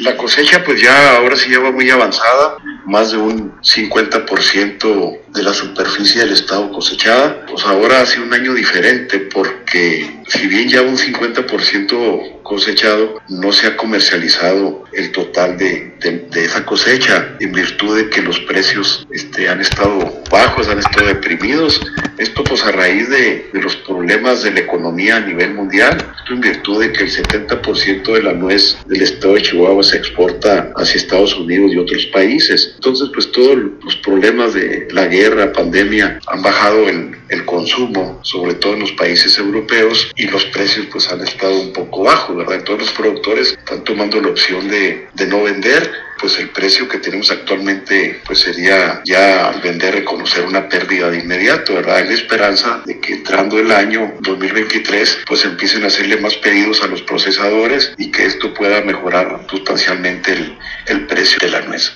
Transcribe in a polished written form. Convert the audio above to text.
La cosecha pues ya ahora sí ya va muy avanzada, más de un 50% de la superficie del estado cosechada. Pues ahora ha sido un año diferente porque si bien ya un 50% cosechado, no se ha comercializado el total de esa cosecha en virtud de que los precios han estado bajos, han estado deprimidos. Esto pues a raíz de los problemas de la economía a nivel mundial, esto en virtud de que el 70% de la nuez del estado de Chihuahua se exporta hacia Estados Unidos y otros países. Entonces pues todos los problemas de la guerra, pandemia, han bajado el consumo, sobre todo en los países europeos, y los precios pues han estado un poco bajos, ¿verdad? Entonces los productores están tomando la opción de no vender. Pues el precio que tenemos actualmente pues sería ya al vender reconocer una pérdida de inmediato, ¿verdad? Hay la esperanza de que entrando el año 2023 pues empiecen a hacerle más pedidos a los procesadores y que esto pueda mejorar sustancialmente el precio de